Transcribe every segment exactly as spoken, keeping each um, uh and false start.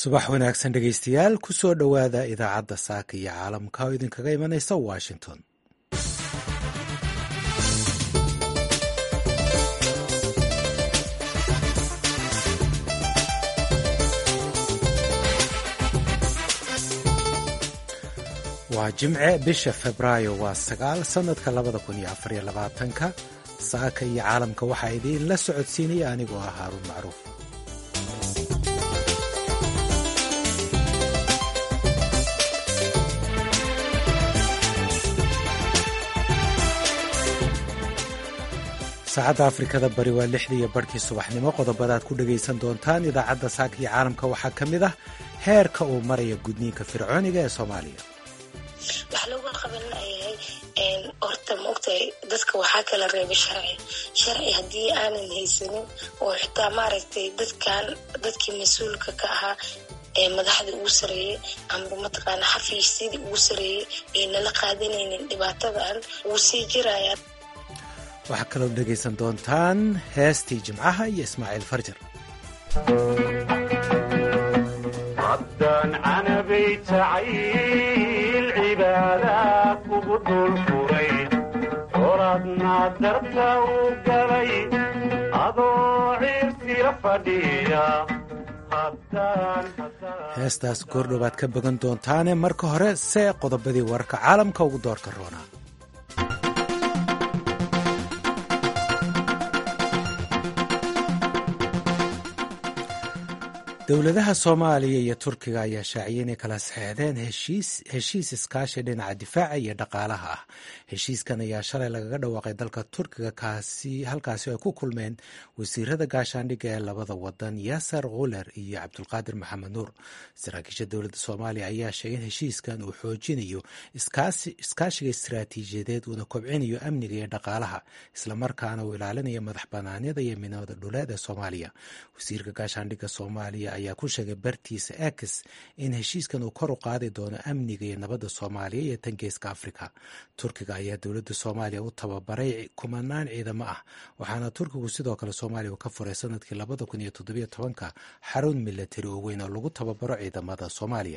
subax wanaagsan dhegaystayaal ku soo dhowaada idaacadda saaka iyo caalamka oo idinkaga imanaysa washington. waa jimce bisha febraayo waa sagaal sannadka labada kun iyo afar iyo labaatanka. saaka iyo caalamka waxaa idiin la socodsiinaya anigoo ah haaruun macruuf. saacadda afrikada bari waa lixdii iyo barhkii subaxnimo. qodobadaad ku dhegaysan doontaan idaacadda saaka iyo caalamka waxaa ka mid ah heerka uu maraya gudniinka fircooniga ee soomaaliya. wax looga qaban layahay horta maogtahay dadka waxaa kala reebay sharci sharci haddii aanan haysanin oo xitaa maaragtay dadkan dadkii mas-uulka ka ahaa ee madaxda ugu sareeyey amba mataqaana xafiisyadii ugu sareeyey ee nala qaadanaynin dhibaatadan wuu sii jirayaan. waxaa kaloo dhegaysan doontaan heestii jimcaha iyo ismaaciil farjar. haddaan canabay tacayl cibaadaad kugu dul furay oradna darta u galay adoo ciirsila fadhiya. heestaas goordhowaad ka bogan doontaane marka hore see qodobadii wararka caalamka ugu doorka roonaa. dowladaha soomaaliya iyo turkiga ayaa shaaciyay inay kala saxeexdeen heshiis iskaashi dhinaca difaaca iyo dhaqaalaha ah. heshiiskan ayaa shalay lagaga dhawaaqay dalka turkiga halkaasi ay ku kulmeen wasiirada gaashaandhigga ee labada wadan yaasar khuler iyo cabdulqaadir maxamed nuur. saraakiisha dowladda soomaaliya ayaa sheegay in heshiiskan uu xoojinayo iskaashiga istiraatiijiyadeed uuna kobcinayo amniga iyo dhaqaalaha islamarkaana uu ilaalinayo madax banaanida iyo midnimada dhuleed ee soomaaliya. wasiirka gaashaandhigga soomaaliya ayaa ku sheegay bartiisa x in heshiiskan uu kor u qaadi doono amniga iyo nabadda soomaaliya iyo tan geeska afrika. turkiga ayaa dowladda soomaaliya u tababaray kumanaan ciidamo ah, waxaana turkigu sidoo kale soomaaliya ka furay sanadkii labada kun iyo toddobiyo tobanka xarun milatari oo weyn oo lagu tababaro ciidamada soomaaliya.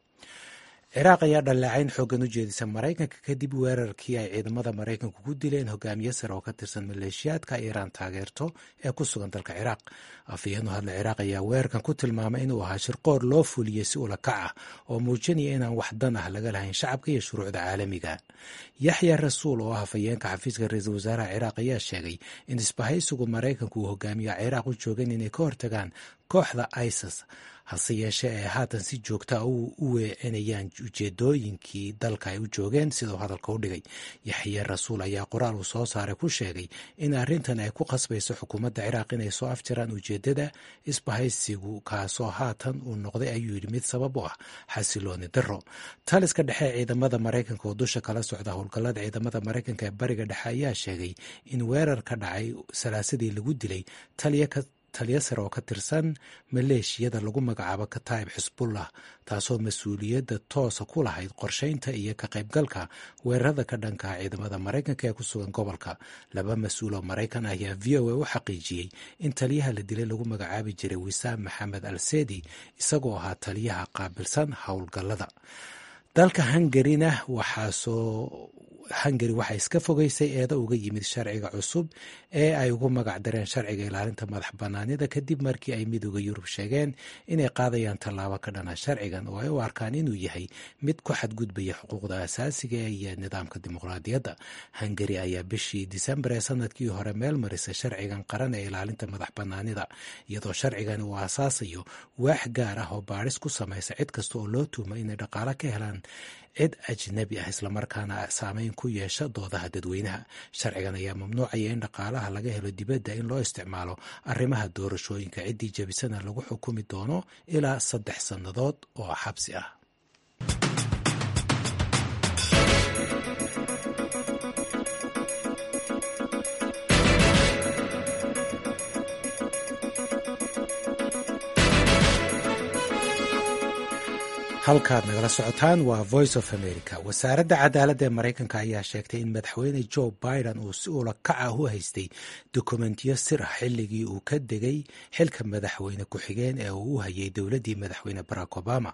ciraaq ayaa dhaleecayn xoogan u jeedisa maraykanka kadib weerarkii ay ciidamada maraykanku ku dileen hogaamiye sare oo ka tirsan maleeshiyaadka iiraan taageerto ee ku sugan dalka ciraaq. afhayeen u hadla ciraaq ayaa weerarkan ku tilmaamay inuu ahaa shirqoor loo fuliyey si ula kac ah oo muujinaya inaan wax dan ah laga lahayn shacabka iyo shuruucda caalamiga. yaxya rasuul oo ah afhayeenka xafiiska ra-iisul wasaaraha ciraaq ayaa sheegay in isbahaysigu maraykanku uu hogaamiya ciraaq u joogeen inay ka hortagaan kooxda isis, hase yeeshee ee haatan si joogta u weecinayaan ujeedooyinkii dalka ay u joogeen siduu hadalka u dhigay. yaxye rasuul ayaa qoraal uu soo saaray ku sheegay in arrintan ay ku qasbayso xukuumadda ciraaq inay soo afjaraan ujeeddada isbahaysigu kaasoo haatan uu noqday ayuu yidhi mid sabab u ah xasilooni darro. taliska dhexe ee ciidamada maraykanka oo dusha kala socda howlgallada ciidamada maraykanka ee bariga dhexe ayaa sheegay in weerar ka dhacay salaasadii lagu dilay taliya ka taliya sare oo ka tirsan maleeshiyada lagu magacaabo kataib xisbullah, taasoo mas-uuliyadda toosa ku lahayd qorshaynta iyo ka qaybgalka weerarada ka dhanka ciidamada maraykanka ee ku sugan gobolka. laba mas-uul oo maraykan ah ayaa v o a u xaqiijiyey in taliyaha la dilay lagu magacaabi jiray wisaam maxamed al sedi, isagoo ahaa taliyaha qaabilsan howlgallada. dalka hungarina waxaa soo hungari waxay iska fogeysay eeda uga yimid sharciga cusub ee ay ugu magac dareen sharciga ilaalinta madax banaanida kadib markii ay midooda yurub sheegeen inay qaadayaan tallaabo ka dhana sharcigan oo ay u arkaan inuu yahay mid ku xadgudbaya xuquuqda asaasiga iyo nidaamka dimuqraadiyadda. hungari ayaa bishii disembar ee sanadkii hore meel marisay sharcigan qaran ee ilaalinta madax banaanida, iyadoo sharcigan uu aasaasayo waax gaar ah oo baadhis ku samaysa cid kasta oo loo tuhmay inay dhaqaalo ka helaan cid ajnabi ah islamarkaana saameyn ku yeesha doodaha dadweynaha. sharcigan ayaa mamnuucaya in dhaqaalaha laga helo dibadda in loo isticmaalo arrimaha doorashooyinka. ciddii jabisana lagu xukumi doono ilaa saddex sannadood oo xabsi ah. halkaad nagala socotaan waa voice of america. wasaaradda cadaaladda ee maraykanka ayaa sheegtay in madaxweyne joe biden uu si ula kac ah u haystay dokumentiyo sir ah xilligii uu ka degay xilka madaxweyne ku-xigeen ee uu u hayay dowladdii madaxweyne barack obama.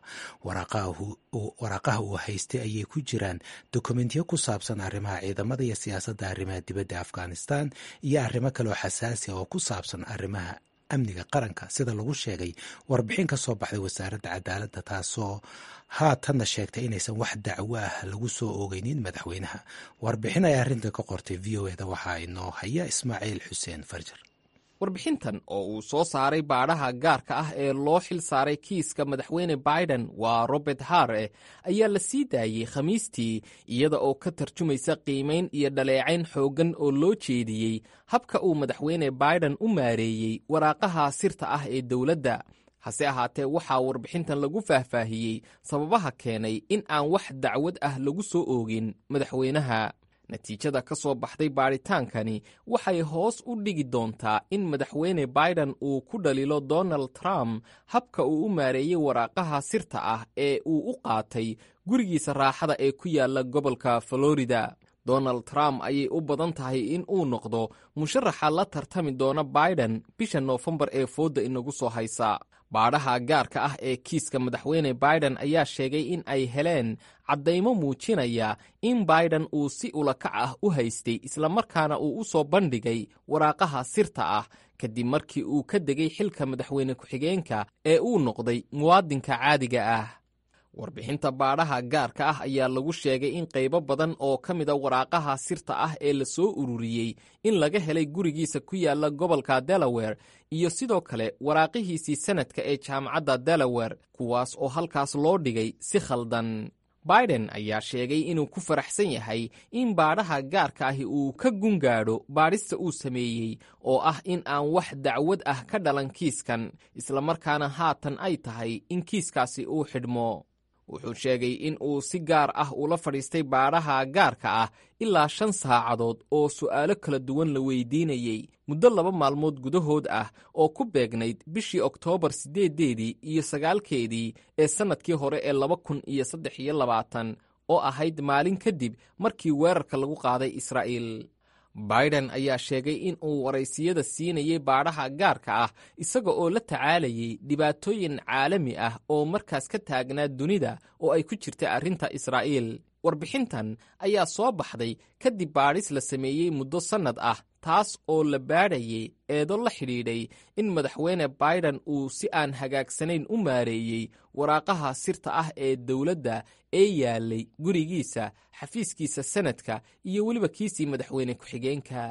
waraaqaha uu haystay ayay ku jiraan dokumentiyo ku saabsan arrimaha ciidamada iyo siyaasadda arrimaha dibadda afghanistan iyo arrimo kaleoo xasaasi ah oo ku saabsan arrimaha amniga qaranka, sida lagu sheegay warbixin ka soo baxday wasaaradda cadaaladda, taasoo haatanna sheegtay inaysan wax dacwo ah lagu soo oogeynin madaxweynaha. warbixin ay arrintan ka qortay v o eda waxaa inoo haya ismaaciil xuseen farjar. warbixintan oo uu soo saaray baadhaha gaarka ah ee loo xil saaray kiiska madaxweyne biden waa robert hare ayaa la sii daayey khamiistii, iyada oo ka tarjumaysa qiimayn iyo dhaleecayn xooggan oo loo jeediyey habka uu madaxweyne biden u maareeyey waraaqaha sirta ah ee dowladda. hase ahaatee waxaa warbixintan lagu faahfaahiyey sababaha keenay in aan wax dacwad ah lagu soo oogin madaxweynaha. natiijada ka soo baxday baadhitaankani waxay hoos u dhigi doontaa in madaxweyne biden uu ku dhalilo donald trump habka uu u maareeyey waraaqaha sirta ah ee uu u qaatay gurigiisa raaxada ee ku yaala gobolka florida. donald trump ayay u badan tahay in uu noqdo musharaxa la tartami doona biden bisha noofembar ee fooda inagu soo haysa. baadhaha gaarka ah ee kiiska madaxweyne biden ayaa sheegay in ay heleen caddaymo muujinaya in biden uu si ulakac ah u haystay islamarkaana uu u soo bandhigay waraaqaha sirta ah kadib markii uu ka degay xilka madaxweyne ku-xigeenka ee uu noqday muwaadinka caadiga ah. warbixinta baadhaha gaarka ah ayaa lagu sheegay in qaybo badan oo ka mida waraaqaha sirta ah ee la soo ururiyey in laga helay gurigiisa ku yaala gobolka delaware iyo sidoo kale waraaqihiisii sanadka ee jaamacadda delaware, kuwaas oo halkaas loo dhigay si khaldan. biden ayaa sheegay inuu ku faraxsan yahay in baadhaha gaarka ahi uu ka gungaadho baadhista uu sameeyey oo ah in aan wax dacwad ah ka dhalan kiiskan, islamarkaana haatan ay tahay in kiiskaasi uu xidhmo. wuxuu sheegay in uu si gaar ah ula fadhiistay baadhaha gaarka ah ilaa shan saacadood oo su'aalo kala duwan la weydiinayey muddo laba maalmood gudahood ah oo ku beegnayd bishii oktoobar siddeedeedii iyo sagaalkeedii ee sannadkii hore ee laba kun iyo saddex iyo labaatan oo ahayd maalin kadib markii weerarka lagu qaaday israa'iil. biden ayaa sheegay in uu waraysiyada siinayay baadhaha gaarka ah isaga oo la tacaalayay dhibaatooyin caalami ah oo markaas ka taagnaa dunida oo ay ku jirtay arrinta israa'iil. warbixintan ayaa soo baxday kadib baadhis la sameeyey muddo sannad ah, taas oo la baadhayay eedo la xidhiidhay in madaxweyne biden uu si aan hagaagsanayn u maareeyey waraaqaha sirta ah ee dowladda ee yaalay gurigiisa, xafiiskiisa sanadka iyo weliba kiisii madaxweyne ku-xigeenka.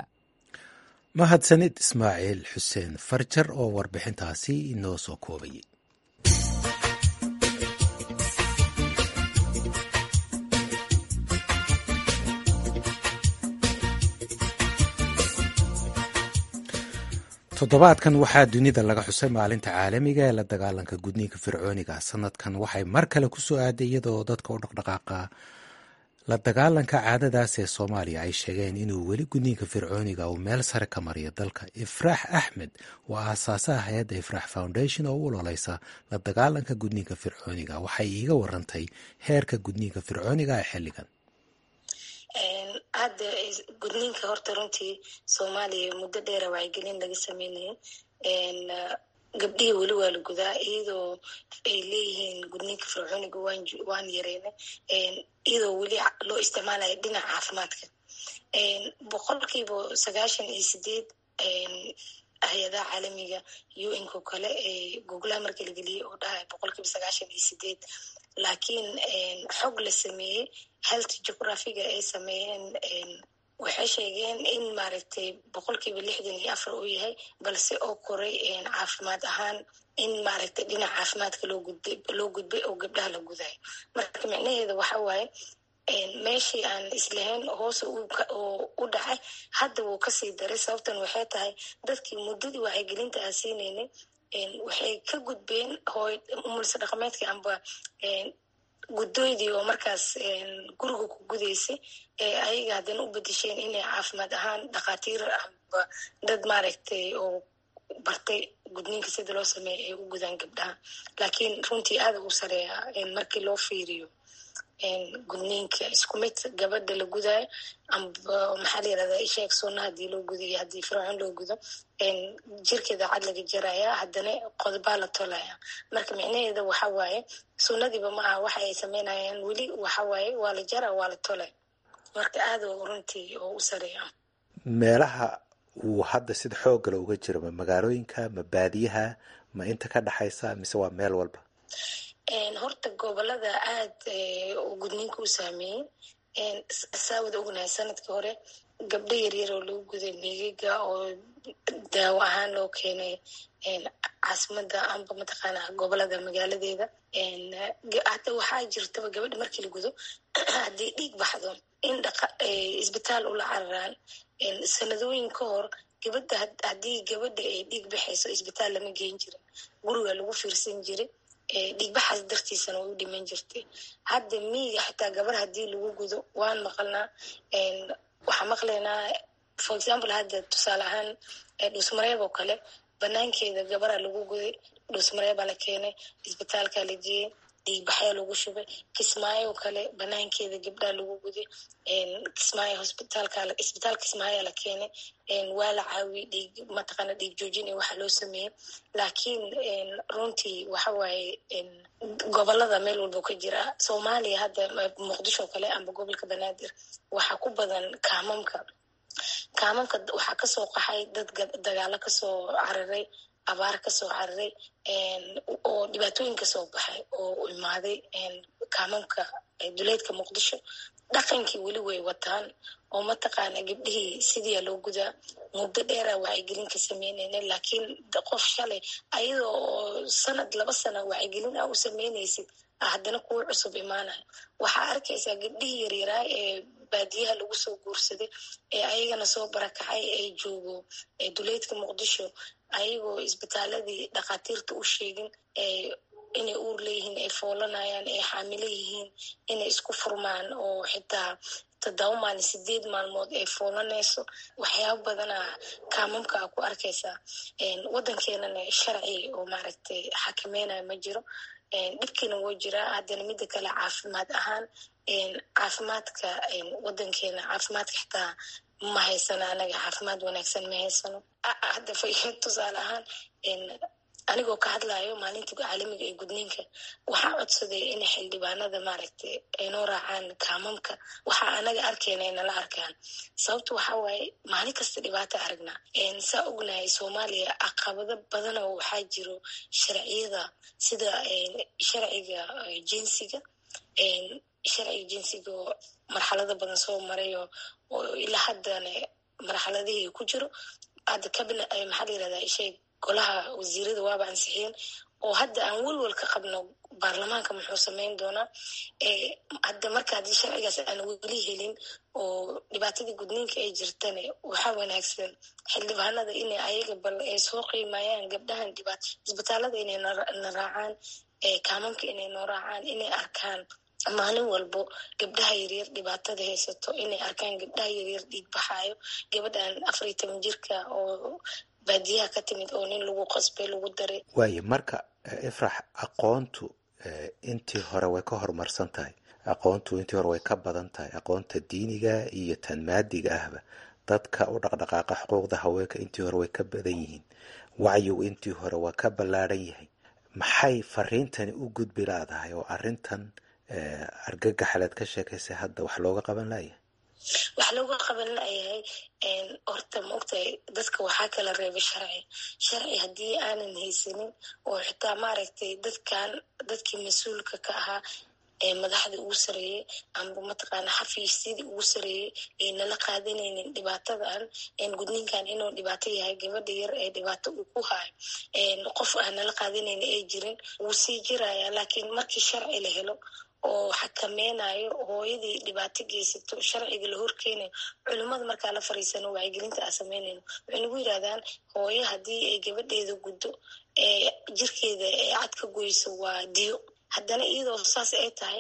mahadsanid ismaaciil xuseen farjar oo warbixintaasi inoo soo koobayay. toddobaadkan waxaa dunida laga xusay maalinta caalamiga ee la dagaalanka gudniinka fircooniga. sanadkan waxay mar kale ku soo aaday iyadoo dadka u dhaqdhaqaaqa la dagaalanka caadadaas ee soomaaliya ay sheegeen inuu weli gudniinka fircooniga uu meel sare ka mariyo dalka. ifraax axmed waa aasaasaha hay-adda ifraax foundation oo u ololeysa la dagaalanka gudniinka fircooniga. waxay iiga warantay heerka gudniinka fircooniga ee xilligan. hadda gudniinka horta runtii soomaaliya muddo dheera wacyigelin laga sameynayay. gabdhihii weli waa la gudaa iyadoo ay leeyihiin gudniinka fircooniga waan yareynay, iyadoo weli loo isticmaalayo dhinaca caafimaadka. boqolkiiba sagaashan iyo sideed hay-adaha caalamiga u n ko kale ee googlaha marka la geliyey oo dhahay boqolkiiba sagaashan iyo sideed, laakiin xog la sameeyey health geographiga ay sameeyeen waxay sheegeen in maaragtay boqolkiiba lixdan iyo afar uu yahay, balse oo koray caafimaad ahaan in maaragtay dhinaca caafimaadka loo gudbay loo gudbay oo gabdhaha la gudayo. marka micnaheeda waxa waaye meeshii aan islahayn hoose oo u dhacay hadda wuu kasii daray. sababtan waxay tahay dadkii muddadii wacyigelinta aan siinaynay waxay ka gudbeen hooy umulsa dhaqameedkii amba guddoydii oo markaas guriga ku gudaysay ee ayaga haddana u bedesheen inay caafimaad ahaan dhakhaatiir amba dad maaragtay oo bartay gudniinka sida loo sameeyo ay u gudaan gabdhaha. laakiin runtii aada u sareeya markii loo fiiriyo gudniinka isku mid gabadha la gudaayo amba maxaa la yirahdaa isheeg sunna haddii loo gudayo haddii fircoon loo gudo jirkeeda cad laga jaraya haddana qodobaa la tolaya. marka micnaheeda waxa waaye sunnadiiba ma aha waxa ay sameynayaan weli waxa waaye waa la jara waa la tolay. marka aada runtii oo u sareeya. meelaha uu hadda sida xoogga uga jiro ma magaalooyinka ma baadiyaha ma inta ka dhaxaysa mise waa meel walba? horta gobolada aada gudniinka u saameeyey saawada ognahay sanadkii hore gabdho yaryar oo loo guday miigiga oo daawo ahaan loo keenay caasimada amba mataqaana gobolada magaaladeeda. hata waxaa jirtaba gabadha markii la gudo haddii dhiig baxdo in dhaqa isbitaal ula cararaan. sanadooyin ka hor gabadha haddii gabadha ay dhiig baxayso isbitaal lama geen jirin, guriga lagu fiirsan jiray, dhiigbaxaas dartiisana way u dhiman jirtay. hadda miiga xitaa gabar haddii lagu gudo waan maqalnaa, waxaa maqlaynaa for example hadda tusaale ahaan dhuusmareeb oo kale banaankeeda gabaraa lagu guday, dhuusmareebaa la keenay, isbitaalkaa la geeyey, dhiigbaxyaa lagu shubay. kismaayo kale banaankeeda gabdhaa lagu guday, kismaayo hospitaalka isbitaal kismaayaa la keenay, waa la caawiyey dhiig mataqaana dhiig joojin iyo waxa loo sameeyey. laakiin runtii waxa waaye gobolada meel walba ka jira. soomaaliya hadda muqdisho kale amba gobolka banaadir waxaa ku badan kaamamka kaamamka waxaa kasoo qaxay dad dagaalo kasoo cararay, abaar kasoo cararay, oo dhibaatooyin kasoo baxay oo imaaday kaamamka duleedka muqdisho. dhaqankii weli way wataan oo mataqaana gabdhihii sidiia loo gudaa. muddo dheera wacyigelin ka sameynayna, laakiin qof shalay ayadoo oo sanad laba sana wacyigelin a u sameynaysid haddana kuwa cusub imaanaya. waxaa arkaysaa gabdhihii yaryaraa ee baadiyaha lagu soo guursaday ee ayagana soo barakacay ee joogo duleedka muqdisho ayagoo isbitaaladii dhakhaatiirta u sheegin inay uur leeyihiin, ay foolanayaan, ay xaamilo yihiin, inay isku furmaan oo xitaa toddoba maalin sideed maalmood ay foolanayso. waxyaaba badana kaamamka a ku arkaysaa. waddankeenana sharci oo maaragtay xakameynaya ma jiro. dhibkiina woo jiraa. haddana mida kale caafimaad ahaan caafimaadka waddankeena caafimaadka xitaa ma haysano, anaga caafimaad wanaagsan ma haysano. hadda fa tusaale ahaan anigoo ka hadlayo maalinta caalamiga ee gudniinka waxaa codsaday in xildhibaanada maaragtay ay noo raacaan kaamamka. waxaa anaga arkeyna ay nala arkaan. sababta waxaa waaye maalin kasta dhibaata aragnaa. saa ognahay soomaaliya caqabado badan oo waxaa jiro sharciyada sida sharciga jinsiga sharciga jinsiga oo marxalado badan soo maray oo ilaa haddana marxaladihii ku jiro. hadda kabina maxaa la yirahdaa isheeg golaha wasiirada waaba ansixiyeen oo hadda aan welwal ka qabno baarlamaanka muxuu sameyn doonaa. hadda marka haddii sharcigaas aan weli helin oo dhibaatadii gudniinka ay jirtane waxaa wanaagsan xildhibaanada inay ayaga bal ay soo qiimayaan gabdhahan dhibaat isbitaalada inay na raacaan, kaamamka inay noo raacaan, inay arkaan maalin walbo gabdhaha yaryar dhibaatada haysato, inay arkaan gabdhaha yaryar dhiig baxaayo, gabadhan afar iyo toban jirka oo baadiyaha ka timid oo nin lagu qasbay lagu daray. waayo marka ifrax aqoontu intii hore way ka horumarsan tahay, aqoontu intii hore way ka badan tahay, aqoonta diiniga iyo tan maadiga ahba. dadka u dhaqdhaqaaqa xuquuqda haweenka intii hore way ka badan yihiin, wacyigu intii hore waa ka ballaaran yahay. maxay fariintani u gudbi laadahay oo arrintan argagaxaleed ka sheekaysay hadda wax looga qaban layahay? wax looga qaban layahay horta maogtahay dadka waxaa kala reebay sharci sharci haddii aanan haysanin oo xitaa maaragtay dadkan dadkii mas-uulka ka ahaa ee madaxda ugu sareeyey amba mataqaana xafiisyadii ugu sareeyey ay nala qaadanaynin dhibaatadan gudniinkan inuu dhibaato yahay, gabadha yar ee dhibaato uu ku hayo qof aan nala qaadanaynin ay jirin wuu sii jiraya. laakiin markii sharci la helo oo xakameynayo hooyadii dhibaato geysato sharciga la horkeenayo, culimmada markaa la fariisano wacyigelinta aan sameynayno waxay nagu yidhahdaan hooyo haddii ay gabadheeda guddo ee jirkeeda ee cad ka goyso waa diyo. haddana iyadoo saas ay tahay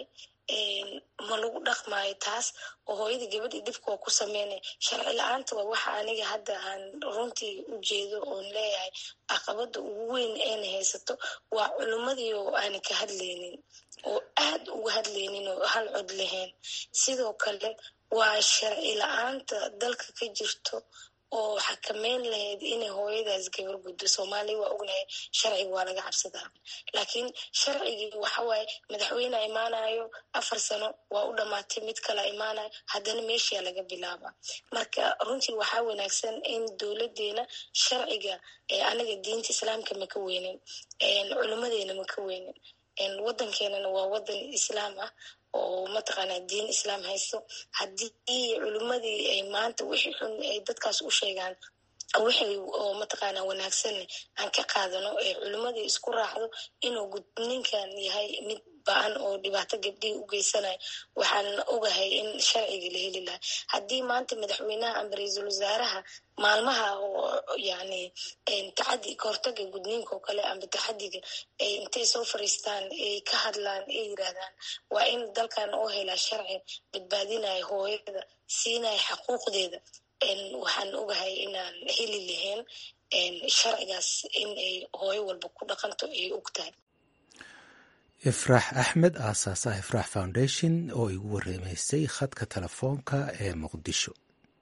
ma lagu dhaqmaayo taas oo hooyada gabadhii dhibka waa ku sameynaya. sharci la-aanta waa waxa aniga hadda aan runtii u jeedo oon leeyahay caqabada ugu weyn ayna haysato waa culimadii oo aana ka hadlaynin oo aad uga hadlaynin oo hal cod lahayn. sidoo kale waa sharci la-aanta dalka ka jirto oo xakameyn lahayd inay hooyadaas gabar guddo. soomaaliya waa ognahay sharciga waa laga cabsadaa, laakiin sharcigii waxawaaye madaxweyne imaanayo afar sano waa u dhamaatay, mid kala imaanayo haddana meeshaa laga bilaaba. marka runtii waxaa wanaagsan in dowladeena sharciga anaga diinta islaamka maka weynin, culimadeena maka weynin, wadankeenana waa wadan islaam ah oo mataqaanaa diin islaam haysto. haddii culimadii ay maanta wixii xun ay dadkaas u sheegaan wixii oo mataqaanaa wanaagsan aan ka qaadano ee culimadii isku raacdo inuu gudninkan yahay mid ba-an oo dhibaato gabdhihii u geysanayo, waxaan ogahay in sharciga la heli lahaa. haddii maanta madaxweynaha amba ra-iisul wasaaraha maalmaha oo yani tacadi kahortaga gudniinka oo kale amba taxadiga intay soo fariistaan ay ka hadlaan ay yiraahdaan waa in dalkan oo helaa sharci badbaadinaya hooyada, siinaya xaquuqdeeda, waxaan ogahay inaan heli lahayn sharcigaas in ay hooyo walba ku dhaqanto ay og tahay. ifraax axmed aasaasaha ifraax foundation oo igu warramaysay khadka telefoonka ee muqdisho.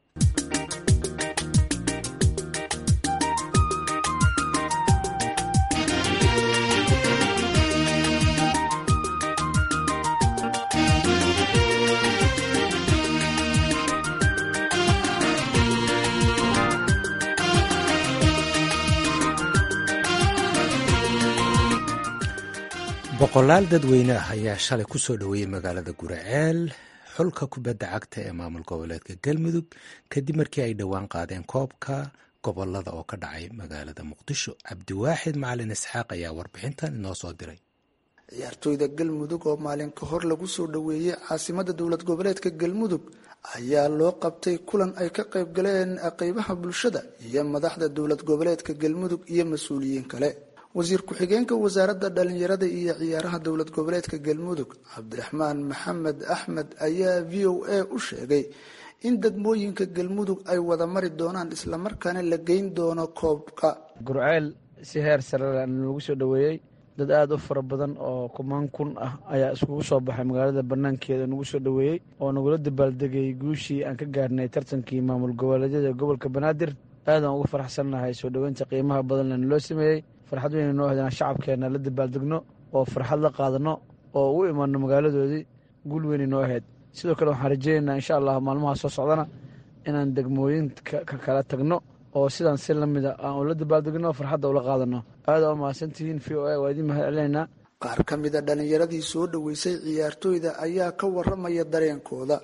boqolaal dadweyne ah ayaa shalay ku soo dhoweeyey magaalada guraceel xulka kubadda cagta ee maamul goboleedka galmudug kadib markii ay dhowaan qaadeen koobka gobolada oo ka dhacay magaalada muqdisho. cabdiwaaxid macalin isxaaq ayaa warbixintan inoo soo diray. ciyaartooyda galmudug oo maalin ka hor lagu soo dhoweeyey caasimada dowlad goboleedka galmudug ayaa loo qabtay kulan ay ka qayb galeen qeybaha bulshada iyo madaxda dowlad goboleedka galmudug iyo mas-uuliyiin kale. wasiir ku-xigeenka wasaaradda dhalinyarada iyo ciyaaraha dowlad goboleedka galmudug cabdiraxmaan maxamed axmed ayaa v o a u sheegay in degmooyinka galmudug ay wada mari doonaan islamarkaana la geyn doono koobka. gurceel si heer sare lagu soo dhoweeyey dad aada u fara badan oo kumaan kun ah ayaa iskugu soo baxay magaalada banaankeeda nagu soo dhoweeyey oo nagula dabaaldegay guushii aan ka gaarnay tartankii maamul goboleedyada gobolka banaadir. aadaan uga faraxsannahay soo dhoweynta qiimaha badan lana loo sameeyey. farxad weyna noo hedaan shacabkeenna la dabaaldegno oo farxad la qaadano oo u imaano magaaladoodii guul weynay noo ahayd. sidoo kale waxaan rajeynaynaa insha allah maalmaha soo socdana inaan degmooyinka ka kala tagno oo sidaan si lamida aan ula dabaaldegno farxadda ula qaadano. aadaa u mahadsantihiin v o a waa idiin mahad celinaynaa. qaar ka mida dhallinyaradii soo dhoweysay ciyaartooyda ayaa ka warramaya dareenkooda.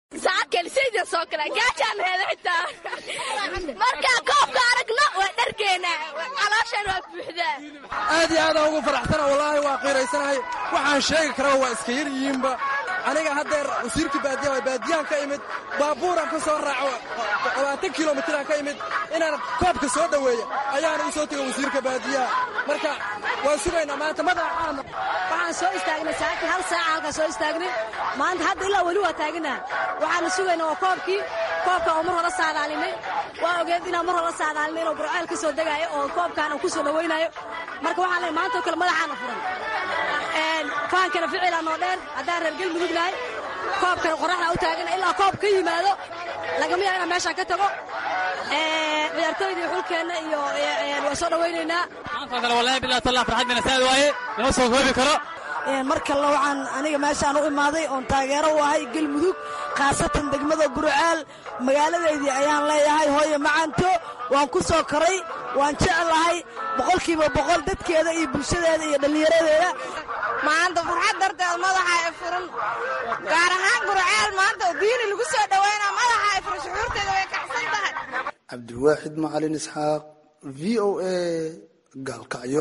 markaa koobka aragno waa dharkeena calooshan waa buuxdaa. aad iyo aadaan ugu faraxsana wallaahi waa qiiraysanahay. waxaan sheegi karaa waa iska yar yihiinba. aniga haddeer wasiirka baadiyaha baadiyaan ka imid baabuuran ka soo raaco labaatan kilomitiraan ka imid inaan koobka soo dhoweeya ayaana u soo tegay wasiirka baadiyaha. marka waan sugaynaa maanta madaxaana waxaan soo istaagnay saacadii hal saaca halkaa soo istaagnay maanta hadda ilaa weli waa taaganaha. waxaana sugaynaa waa koobkii koobka oo mar hore saadaalinay waa ogeed inaan mar hore saadaalinay inuu burceel ka soo degaayo oo koobkaan uu ku soo dhowaynayo. marka waxaan leeyahay maanta oo kale madaxaana furan faankana ficilaa noo dheer haddaan reer galmudug nahay. koobkana qoraxda u taagana ilaa koob ka yimaado lagama yaaba inaan meeshaan ka tago. ciyaartooydii xulkeenna iyo waa soo dhowaynaynaa. maantoo kale wallahi billahi tallah farxad mina saad waaye lama soo koobi karo. mar kale waxaan aniga meeshaan u imaaday oon taageero u ahay galmudug khaasatan degmada gurceel magaaladeydii ayaan leeyahay hooyo macanto waan ku soo koray waan jeclahay boqolkiiba boqol dadkeeda iyo bulshadeeda iyo dhallinyaradeeda. maanta farxad darteed madaxa ay furan gaar ahaan gurceel maanta oo diini lagu soo dhoweynaa madaxa ay furan shucuurteeda way kacsan tahay. cabdiwaaxid macalin isxaaq v o a gaalkacyo.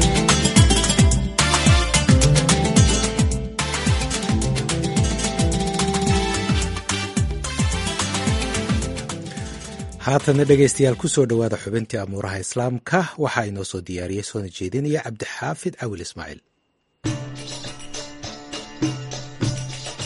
haatana dhegaystayaal ku soo dhowaada xubintii amuuraha islaamka waxaa inoo soo diyaariyey soona jeedinaya cabdixaafid cawil ismaaciil.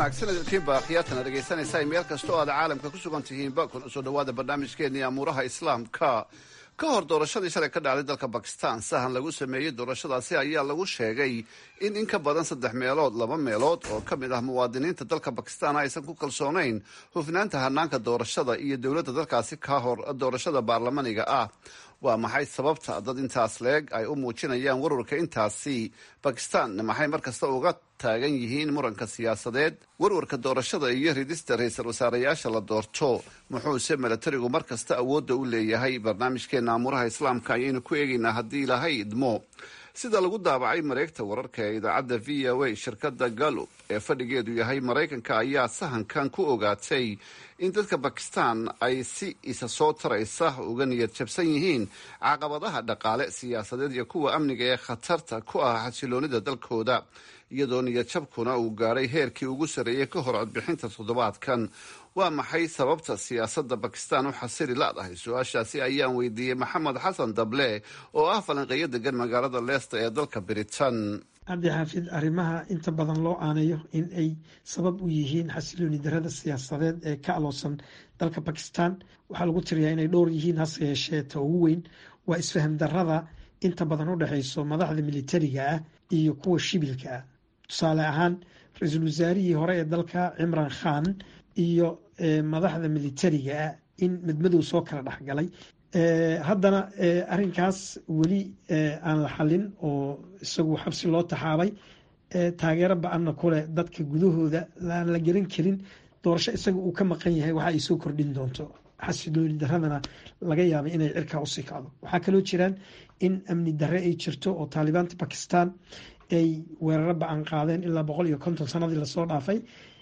wanaagsan idinkiinba khiyaatana dhegaysanaysaa meel kasta oo aad caalamka ku sugan tihiinba kuna soo dhawaada barnaamijkeennii amuuraha islaamka ka hor doorashadii shalay ka dhacday dalka bakistan sahan lagu sameeyey doorashadaasi ayaa lagu sheegay in in ka badan saddex meelood laba meelood oo ka mid ah muwaadiniinta dalka bakistan aysan ku kalsoonayn hufnaanta hanaanka doorashada iyo dowladda dalkaasi ka hor doorashada baarlamaniga ah. waa maxay sababta dad intaas leeg ay u muujinayaan warwarka intaasi? bakistan maxay markasta uga taagan yihiin muranka siyaasadeed, warwarka doorashada iyo ridista ra-iisul wasaareyaasha la doorto? muxuuse milatarigu markasta awoodda u leeyahay? barnaamijkeena amuuraha islaamka ayaynu ku eegaynaa haddii ilaahay idmo. sida lagu daabacay mareegta wararka ee idaacadda v o a, shirkadda gallup ee fadhigeedu yahay maraykanka ayaa sahankan ku ogaatay in dadka bakistan ay si isa soo taraysa uga niyad jabsan yihiin caqabadaha dhaqaale, siyaasadeed iyo kuwa amniga ee khatarta ku ah xasiloonida dalkooda, iyadoo niyadjabkuna uu gaadhay heerkii ugu sarreeyey ka hor codbixinta toddobaadkan. waa maxay sababta siyaasadda bakistan u xasili ladahay? su-aashaasi ayaan weydiiyey maxamed xasan dable oo ah falanqeeyo degan magaalada leicester ee dalka britain. cabdi xaafid, arrimaha inta badan loo aanayo in ay sabab u yihiin xasilooni darada siyaasadeed ee ka aloosan dalka bakistan waxaa lagu tiriyaa inay dhowr yihiin, hase yeeshee ta ugu weyn waa isfaham darada inta badan u dhexayso madaxda militariga ah iyo kuwa shibilka ah. tusaale ahaan, ra-iisul wasaarihii hore ee dalka cimran khan iyo madaxda militariga ah in madmadow soo kala dhexgalay. haddana arrinkaas weli aan la xalin oo isagu xabsi loo taxaabay, taageero ba-anna kuleh dadka gudahooda aan la garan karin doorasho isaga uu ka maqan yahay waxa ay soo kordhin doonto. xasilooni daradana laga yaabay inay cirkaa usii kacdo. waxaa kaloo jiraan in amni darre ay jirto oo taalibaanta bakistan ay weeraro ba-an qaadeen ilaa boqol iyo konton sanadii lasoo dhaafay.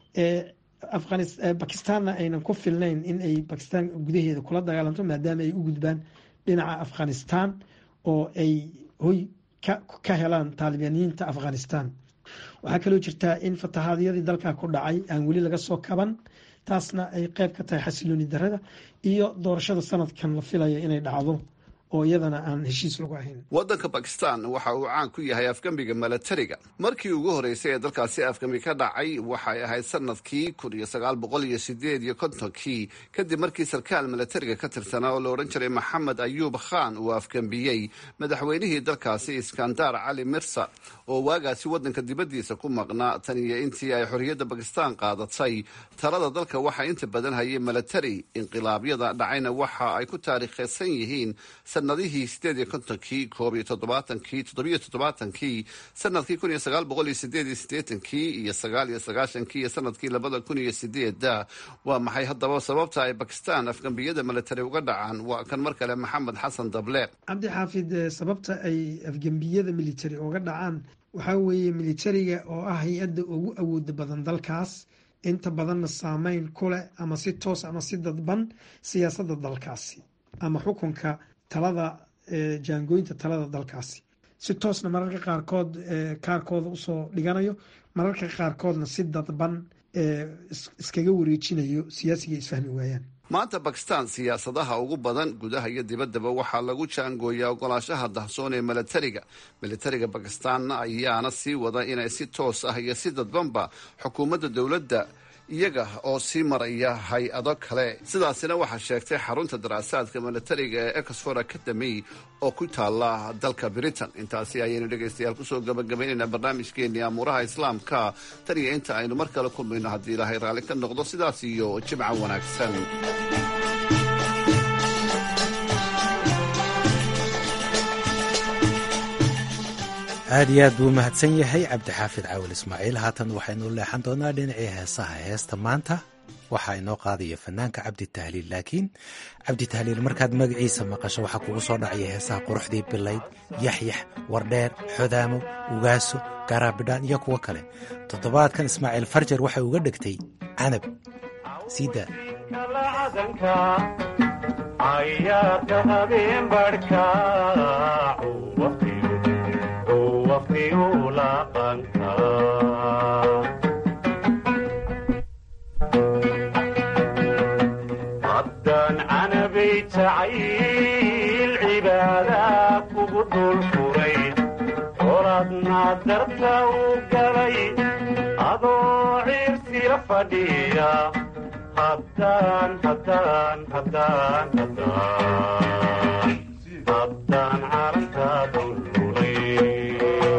bakistanna aynan ku filnayn in ay bakistan gudaheeda kula dagaalanto maadaama ay u gudbaan dhinaca afghanistan oo ay hoy ka helaan taalibaniyiinta afghanistan. waxaa kaloo jirtaa in fatahaadyadii dalka ku dhacay aan weli laga soo kaban, taasna ay qeyb ka tahay xasilooni darada iyo doorashada sanadkan la filaya inay dhacdo oo iyadana aan heshiis lagu ahayn. waddanka bakistan waxa uu caan ku yahay afgambiga milatariga. markii ugu horreysay ee dalkaasi afgambi ka dhacay waxay ahayd sanadkii kun iyo sagaal boqol iyo sideed iyo kontonkii, kadib markii sarkaal milatariga ka tirsanaa oo la odhan jiray maxamed ayuub khan uu afgambiyey madaxweynihii dalkaasi iskandar cali mirsa oo waagaasi waddanka dibaddiisa ku maqnaa. tan iyo intii ay xorriyadda bakistan qaadatay, talada dalka waxaa inta badan hayay milatari. inqilaabyada dhacayna waxa ay ku taariikhaysan yihiin sanadihii sideed iyo kontonkii, koob iyo toddobaatankii, toddobiyo toddobaatankii, sanadkii kun iyo sagaal boqol iyo sideed iyo siddeetankii iyo sagaal iyo sagaashankii iyo sanadkii labada kun iyo sideeda. waa maxay haddaba sababta ay bakistan afgambiyada milatari uga dhacaan? waa kan mar kale maxamed xasan dable. cabdi xaafid, sababta ay afgambiyada militari uga dhacaan waxaa weeye militariga oo ah hay-adda ugu awooda badan dalkaas, inta badanna saameyn ku leh ama si toos ama si dadban siyaasadda dalkaasi ama xukunka talada jaangooyinta talada dalkaasi. si toosna mararka qaarkood kaarkooda usoo dhiganayo, mararka qaarkoodna si dadban iskaga wareejinayo siyaasiga isfahmi waayaan. maanta bakistan siyaasadaha ugu badan gudaha iyo dibaddaba waxaa lagu jaangooyaa ogolaanshaha dahsoon ee milatariga. militariga bakistanna ayaana sii wada inay si toos ah iyo si dadbanba xukuumadda dowladda iyaga oo sii maraya hay-ado kale. sidaasina waxaa sheegtay xarunta daraasaadka milatariga ee oxford academy oo ku taala dalka britain. intaasi ayaynu dhegaystayaal kusoo gabagabaynaynaa barnaamijkeenii amuuraha islaamka. tan iyo inta aynu mar kale kulmayno haddii ilaahay raalli ka noqdo, sidaas iyo jimco wanaagsan. aad iyo aad buu umahadsan yahay cabdixaafid caawil ismaaciil. haatan waxaynu leexan doonaa dhinacii heesaha. heesta maanta waxaa inoo qaadaya fanaanka cabdi tahliil. laakiin cabdi tahliil markaad magaciisa maqasho waxaa kugu soo dhacaya heesaha quruxdii bilayd, yaxyax, wardheer, xodaamo, ugaaso, garaabidhaan iyo kuwo kale. toddobaadkan ismaaciil farjar waxay uga dhegtay canab. siida haddaan canabay jacayl cibaadaa kugu dul furay, horadna darta u galay adoo ciirsila fadhiya haddaan haddaan haddaan haddaan haddaan calanka dululay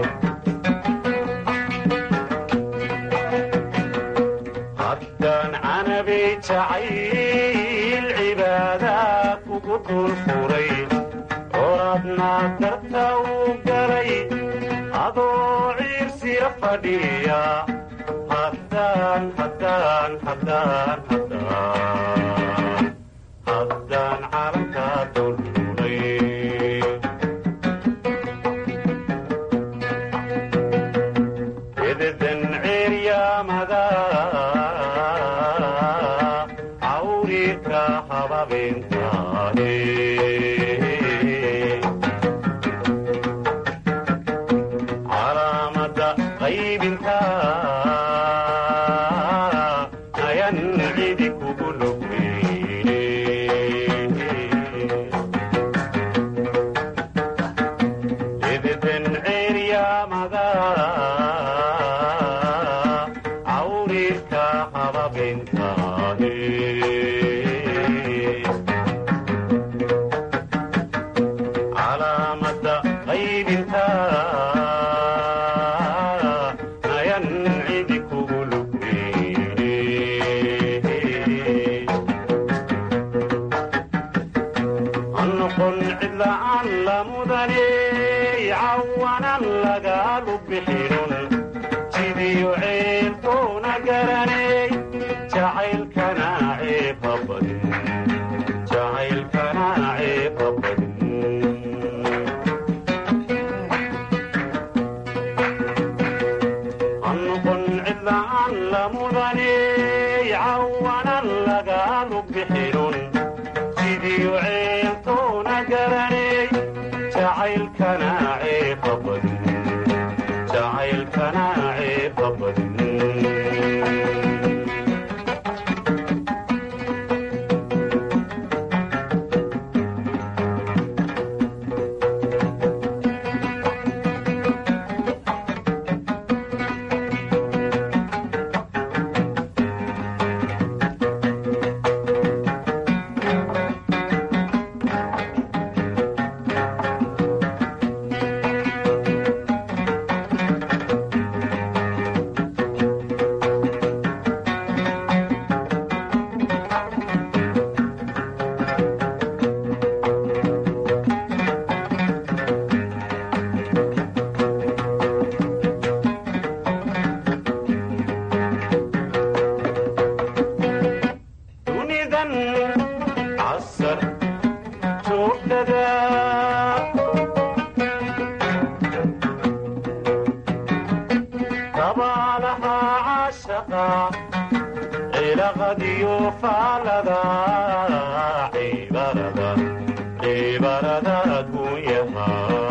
haddaan canabay jacayl cibaada kugu dul furay oradna darta uu galay adoo ciirsila fadhiya haddaan haddaan haddaan haddaan haddaan calanka dululay ededan ceeryaamada cawriirka hababeentaade calaamada qaybinta ayan cidi kugu lugweyne ededan ceeryaamada cawriirka hababeentaade calaamada qaybinta ayan cidi kugu lugweyne annoqon cidla'aan la mudaney cawanan lagaalu bixinun jidiyo ceeltoona garaney jacaylkana ceeba badin jacaylkana ceeba badin annoqon cidla'aan la mudaney cawanan lagaalu bixinun jidiyo ceeltoona garaney jacaylkana ceeba badin jacaylkana ceeba badin dunidan casar joogtada dabaalaha caashaqa cilaqadiyo faalada cibarada cibarada kunyaha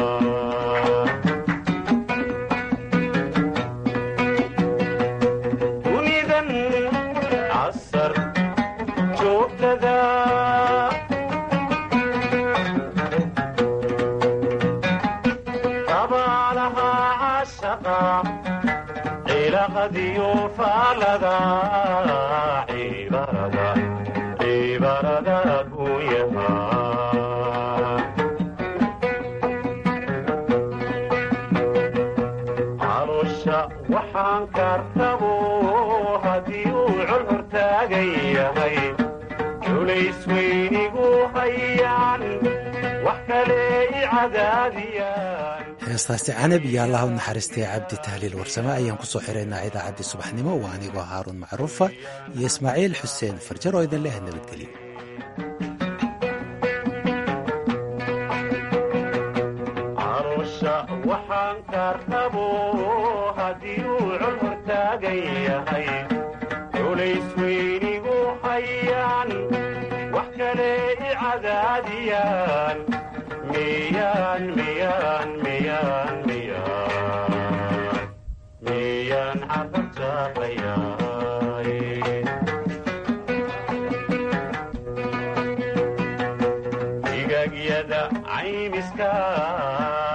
dunidan casar joogtada dabaalaha caashaqa cilaqadiyo faalada cibarada cibarada kunyaha calosha waxaan kartabo haddii uu col hortaagan yahay culays weynigu hayaan wax kale i cadaadiyaan heestaasi canab iyo allaha u naxariistay cabdi tahliil warsame ayaan ku soo xiraynaa idaacaddii subaxnimo waa anigoo haaruun macruufa iyo ismaaciil xuseen farjar oo idin leh nabadgelyo calosha waxaan kartabo haddii uu col hortaagan yahay culays weynigu hayaan wax kale i cadaadiyaan miyaan miyaan miyaan miyaan miyaan carabtaaqayaay digaagyada caymiska